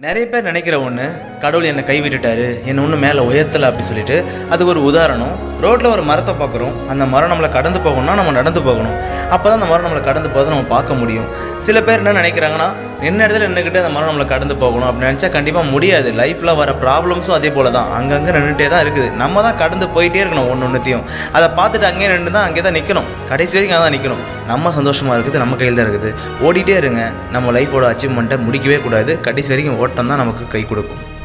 நிறைய பேர் நினைக்கிற ஒன்று, கடவுள் என்னை கைவிட்டுட்டாரு, என்னை ஒன்றும் மேலே உயர்த்தலை அப்படி சொல்லிட்டு. அதுக்கு ஒரு உதாரணம், ரோட்டில் ஒரு மரத்தை பார்க்குறோம். அந்த மரம் நம்மளை கடந்து போகணும்னா நம்ம நடந்து போகணும். அப்போ தான் அந்த மரம் நம்மளை கடந்து போகிறத நம்ம பார்க்க முடியும். சில பேர் என்ன நினைக்கிறாங்கன்னா, என்ன இடத்துல நின்றுக்கிட்டு அந்த மரம் நம்மளை கடந்து போகணும் அப்படின்னு நினச்சா கண்டிப்பாக முடியாது. லைஃப்பில் வர ப்ராப்ளம்ஸும் அதே போல் தான், அங்கங்கே நின்றுட்டே தான் இருக்குது. நம்ம தான் கடந்து போயிட்டே இருக்கணும் ஒன்றுத்தையும். அதை பார்த்துட்டு அங்கேயே நின்று தான் அங்கே தான் நிற்கணும். கடைசி வரைக்கும் அங்கே தான் நிற்கணும். நம்ம சந்தோஷமாக இருக்குது, நம்ம கையில் தான் இருக்குது. ஓடிட்டே இருங்க. நம்ம லைஃபோட அச்சீவ்மெண்ட்டை முடிக்கவே கூடாது. கடைசி வரைக்கும் ஓட்டம் தான் நமக்கு கை கொடுக்கும்.